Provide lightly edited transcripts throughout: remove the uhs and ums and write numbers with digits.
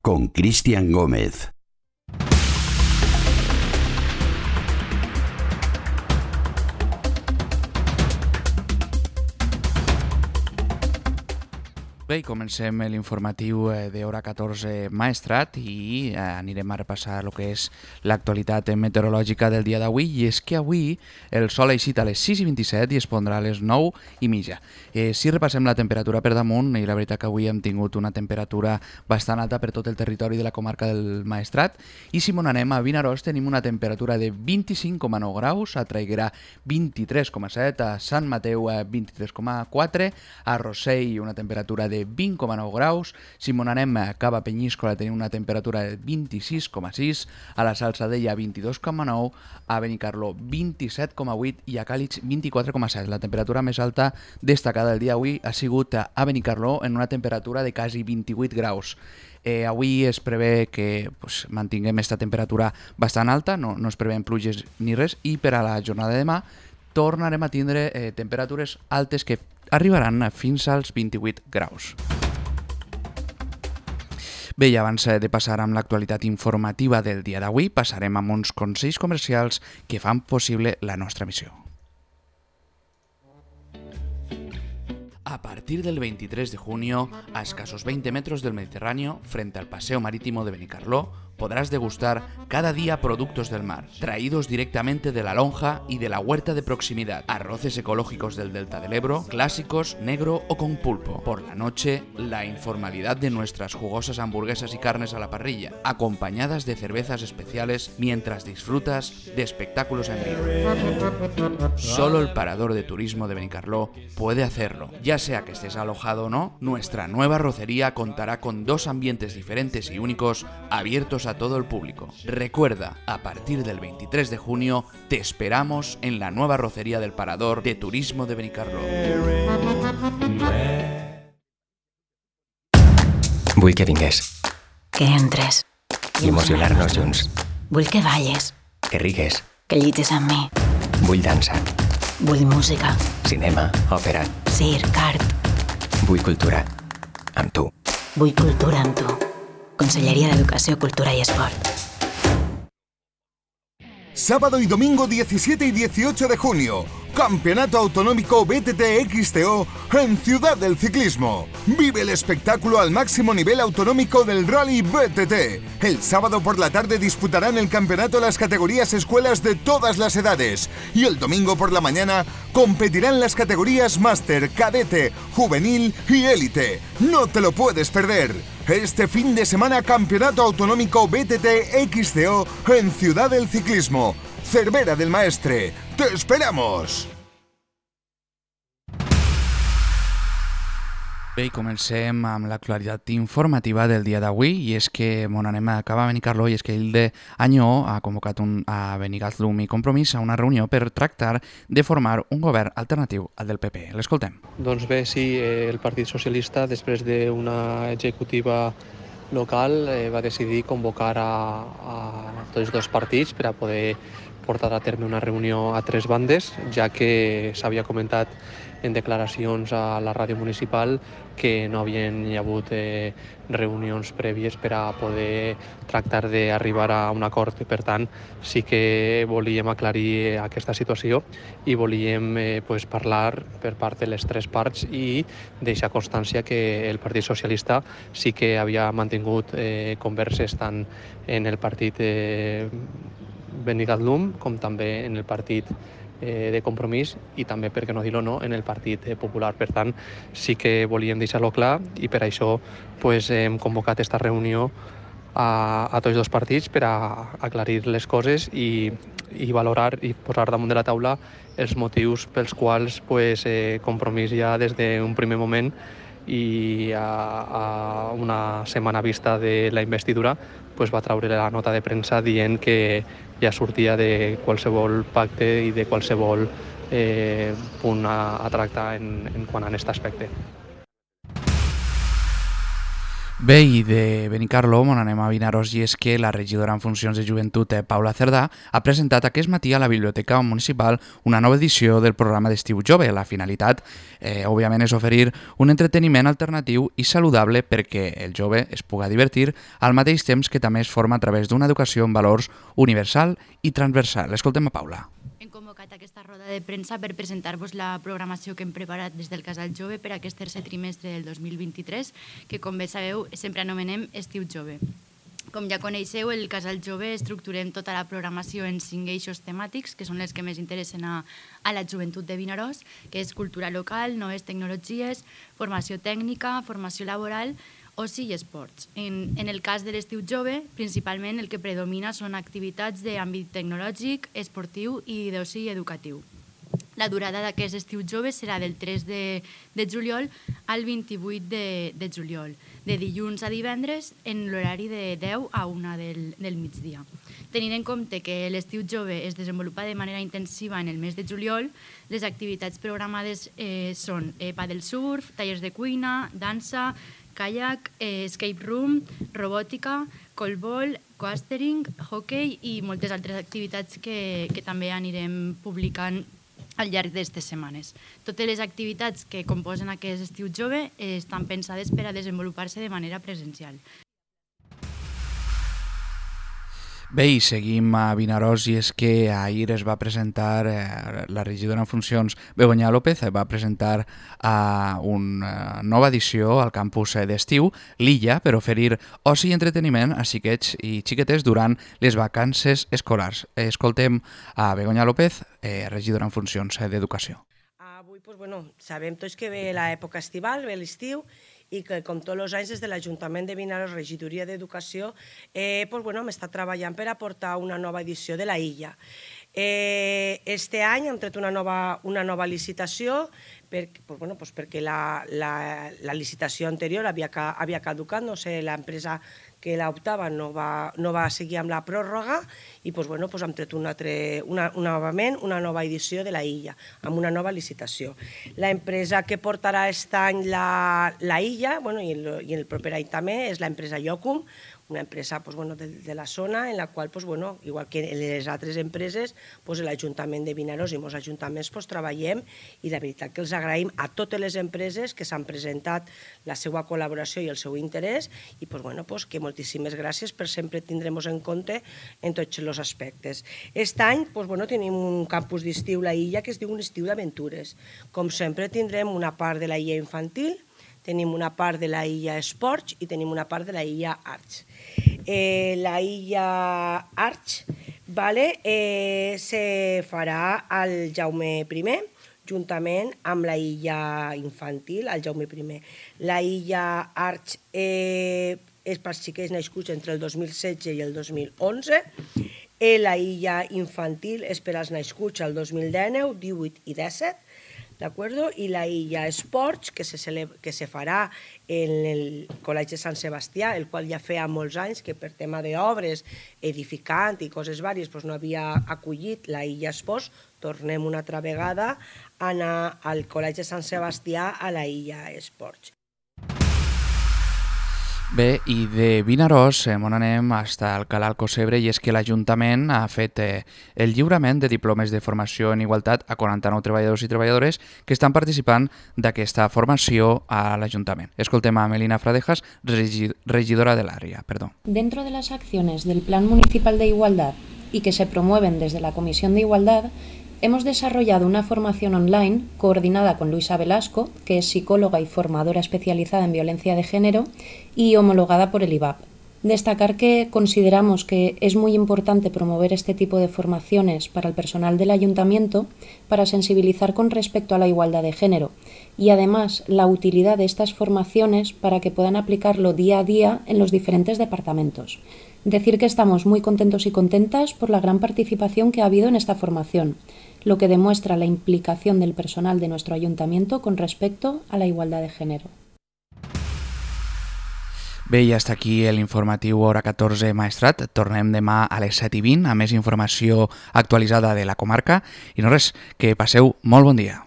con Cristian Gómez. Bé, comencem l'informatiu d'hora 14 Maestrat i anirem a repassar el que és l'actualitat meteorològica del dia d'avui, i és que avui el sol ha eixit a les 6:27 i es pondrà a les 9:30. Si repassem la temperatura per damunt, i la veritat que avui hem tingut una temperatura bastant alta per tot el territori de la comarca del Maestrat, i si mon anem a Vinaròs tenim una temperatura de 25,9 graus, a Traiguera 23,7, a Sant Mateu 23,4, a Rossell una temperatura de 20,9 graus, si mon anem cap a Penyíscola tenim una temperatura de 26,6, a la Salzadella 22,9, a Benicarló 27,8 i a Càlig 24,7. La temperatura més alta destacada del dia avui ha sigut a Benicarló en una temperatura de quasi 28 graus. Avui es prevé que mantinguem aquesta temperatura bastant alta, no es prevén pluges ni res, i per a la jornada de demà tornarem a tindre temperatures altes que arribaran fins als 28 graus. Bé, i abans de passar amb l'actualitat informativa del dia d'avui, passarem amb uns consells comercials que fan possible la nostra missió. A partir del 23 de junio, a escasos 20 metros del Mediterráneo, frente al Paseo Marítimo de Benicarló, podrás degustar cada día productos del mar, traídos directamente de la lonja y de la huerta de proximidad. Arroces ecológicos del Delta del Ebro, clásicos, negro o con pulpo. Por la noche, la informalidad de nuestras jugosas hamburguesas y carnes a la parrilla, acompañadas de cervezas especiales mientras disfrutas de espectáculos en vivo. Solo el Parador de Turismo de Benicarló puede hacerlo. Ya sea que estés alojado o no, nuestra nueva arrocería contará con 2 ambientes diferentes y únicos, abiertos a todo el público. Recuerda, a partir del 23 de junio te esperamos en la nueva arrocería del Parador de Turismo de Benicarló. Vull que vingués. Que entres. I emocionar-nos junts. Vull que balles. Que rigues. Que lluites amb mi. Vull dansa. Vull música. Cinema, òpera. Circ, art. Vull cultura. Amb tu. Vull cultura amb tu. Consellería de Educación, Cultura y Esport. Sábado y domingo 17 y 18 de junio, Campeonato Autonómico BTT XTO en Ciudad del Ciclismo. Vive el espectáculo al máximo nivel autonómico del Rally BTT. El sábado por la tarde disputarán el campeonato las categorías escuelas de todas las edades. Y el domingo por la mañana competirán las categorías Máster, Cadete, Juvenil y Élite. No te lo puedes perder. Este fin de semana, Campeonato Autonómico BTT XCO en Ciudad del Ciclismo. Cervera del Maestre. ¡Te esperamos! Bé, i comencem amb l'actualitat informativa del dia d'avui, i és que mon anem a acabar a Benicarló, i és que Hilde Añó ha convocat a Benicarló i Compromís a una reunió per tractar de formar un govern alternatiu al del PP. L'escoltem. Doncs bé, sí, el Partit Socialista, després d'una executiva local, va decidir convocar a tots dos partits per a poder portar a terme una reunió a 3 bandes, ja que s'havia comentat en declaracions a la ràdio municipal que no havien hagut reunions prèvies per a poder tractar d'arribar a un acord. Per tant, sí que volíem aclarir aquesta situació i volíem parlar per part de les 3 parts i deixar constància que el Partit Socialista sí que havia mantingut converses tant en el partit Benicarló com també en el partit de Compromís i també, per què no dir-ho, no, en el Partit Popular. Per tant, sí que volíem deixar-lo clar i per això hem convocat aquesta reunió a tots dos partits per a aclarir les coses i valorar i posar damunt de la taula els motius pels quals Compromís ja des d'un primer moment i a una setmana vista de la investidura va treure la nota de premsa dient que ja sortia de qualsevol pacte i de qualsevol punt a tractar en quant a aquest aspecte. Bé, i de Benicarló on anem a Vinaròs, i és que la regidora en funcions de joventut, Paula Cerdà, ha presentat aquest matí a la Biblioteca Municipal una nova edició del programa d'estiu jove. La finalitat, òbviament, és oferir un entreteniment alternatiu i saludable perquè el jove es puga divertir al mateix temps que també es forma a través d'una educació en valors universal i transversal. Escoltem a Paula. Hem convocat aquesta roda de premsa per presentar-vos la programació que hem preparat des del Casal Jove per aquest tercer trimestre del 2023, que, com bé sabeu, sempre anomenem Estiu Jove. Com ja coneixeu, el Casal Jove estructurem tota la programació en 5 eixos temàtics, que són els que més interessen a la joventut de Vinaròs, que és cultura local, noves tecnologies, formació tècnica, formació laboral, oci i esports. En el cas de l'estiu jove, principalment el que predomina són activitats d'àmbit tecnològic, esportiu i d'oci educatiu. La durada d'aquest estiu jove serà del 3 de juliol al 28 de juliol, de dilluns a divendres en l'horari de 10 a 1 del migdia. Tenint en compte que l'estiu jove es desenvolupa de manera intensiva en el mes de juliol, les activitats programades són pàdel surf, tallers de cuina, dansa, kayak, escape room, robòtica, colbol, coastering, hockey i moltes altres activitats que també anirem publicant al llarg d'aquestes setmanes. Totes les activitats que composen aquest estiu jove estan pensades per a desenvolupar-se de manera presencial. Bé, i seguim a Vinaròs, i és que ahir es va presentar, la regidora en funcions, Begoña López, va presentar una nova edició al campus d'estiu, l'Illa, per oferir oci i entreteniment a xiquets i xiquetes durant les vacances escolars. Escoltem a Begoña López, regidora en funcions d'Educació. Avui, sabem tots que ve l'època estival, ve l'estiu, i que, com tots els anys, des de l'Ajuntament de Vinaròs, Regidoria d'Educació, hem estat treballant per aportar una nova edició de la Illa. Este any hem tret una nova licitació perquè la licitació anterior havia caducat, no sé, l'empresa que l'optava no va seguir amb la pròrroga i hem tret novament una nova edició de la Illa, amb una nova licitació. L'empresa que portarà aquest any la Illa, i el proper any també, és l'empresa Iocum, una empresa de la zona en la qual, igual que les altres empreses, l'Ajuntament de Vinaròs i molts ajuntaments treballem, i la veritat que els agraïm a totes les empreses que s'han presentat la seva col·laboració i el seu interès, i que moltíssimes gràcies per sempre tindrem-nos en compte en tots els aspectes. Aquest any tenim un campus d'estiu, la Illa, que es diu un estiu d'aventures. Com sempre tindrem una part de la Illa infantil, tenim una part de la Illa Esports i tenim una part de la Illa Arts. La Illa Arts se farà al Jaume I, juntament amb la Illa Infantil, al Jaume I. La Illa Arts és per xiquets nascuts entre el 2016 i el 2011. La Illa Infantil és per als nascuts el 2019, 18 i 17. I la Illa Esports, que se farà en el Col·legi de Sant Sebastià, el qual ja feia molts anys que per tema d'obres, edificant i coses vàries no havia acollit la Illa Esports. Tornem una altra vegada a anar al Col·legi de Sant Sebastià a la Illa Esports. Bé, i de Vinaròs on anem fins al Alcalà Alcocebre, i és que l'Ajuntament ha fet el lliurament de diplomes de formació en igualtat a 49 treballadors i treballadores que estan participant d'aquesta formació a l'Ajuntament. Escoltem a Melina Fradejas, regidora de l'àrea. Dentro de las acciones del Plan Municipal de Igualdad y que se promueven desde la Comisión de Igualdad, hemos desarrollado una formación online coordinada con Luisa Velasco, que es psicóloga y formadora especializada en violencia de género y homologada por el IVAP. Destacar que consideramos que es muy importante promover este tipo de formaciones para el personal del Ayuntamiento para sensibilizar con respecto a la igualdad de género y además la utilidad de estas formaciones para que puedan aplicarlo día a día en los diferentes departamentos. Decir que estamos muy contentos y contentas por la gran participación que ha habido en esta formación, lo que demuestra la implicación del personal de nuestro ayuntamiento con respecto a la igualdad de género. Bé, i hasta aquí l'informatiu Hora 14 Maestrat. Tornem demà a les 7:20 amb més informació actualitzada de la comarca. I no res, que passeu molt bon dia.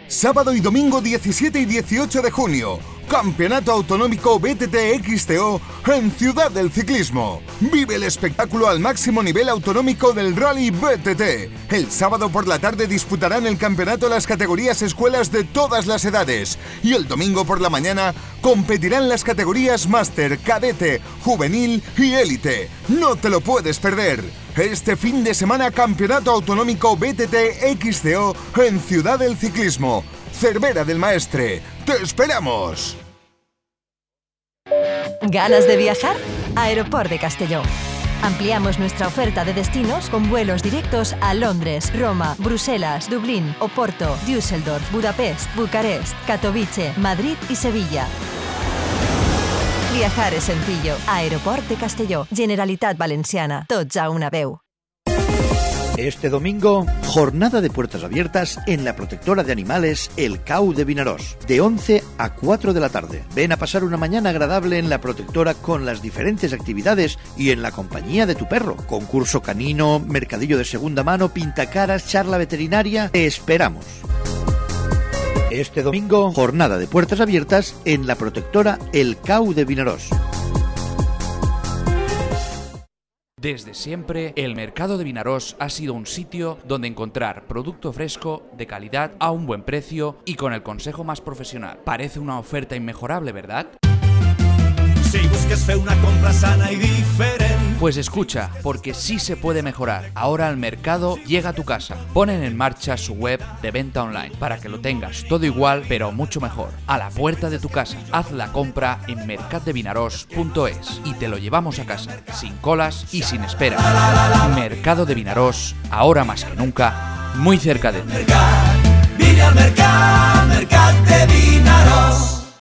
Sábado y domingo 17 y 18 de junio. Campeonato Autonómico BTT XTO en Ciudad del Ciclismo. Vive el espectáculo al máximo nivel autonómico del Rally BTT. El sábado por la tarde disputarán el campeonato las categorías escuelas de todas las edades. Y el domingo por la mañana competirán las categorías Máster, Cadete, Juvenil y Élite. No te lo puedes perder. Este fin de semana Campeonato Autonómico BTT XTO en Ciudad del Ciclismo. Cervera del Maestre. ¡Te esperamos! ¿Ganas de viajar? Aeroport de Castelló. Ampliamos nuestra oferta de destinos con vuelos directos a Londres, Roma, Bruselas, Dublín, Oporto, Düsseldorf, Budapest, Bucarest, Katowice, Madrid y Sevilla. Viajar es sencillo. Aeroport de Castelló. Generalitat Valenciana. Tots a una veu. Este domingo, jornada de puertas abiertas en la protectora de animales El Cau de Vinaròs, de 11 a 4 de la tarde. Ven a pasar una mañana agradable en la protectora con las diferentes actividades y en la compañía de tu perro. Concurso canino, mercadillo de segunda mano, pintacaras, charla veterinaria. Te esperamos. Este domingo, jornada de puertas abiertas en la protectora El Cau de Vinaròs. Desde siempre, el mercado de Vinaròs ha sido un sitio donde encontrar producto fresco, de calidad, a un buen precio y con el consejo más profesional. Parece una oferta inmejorable, ¿verdad? Si busques fer una compra sana y diferente. Pues escucha, porque sí se puede mejorar. Ahora el mercado llega a tu casa. Ponen en marcha su web de venta online para que lo tengas todo igual, pero mucho mejor. A la puerta de tu casa. Haz la compra en mercatdevinaròs.es y te lo llevamos a casa, sin colas y sin espera. Mercado de Vinaròs, ahora más que nunca, muy cerca de ti. Mercat de Vinaròs.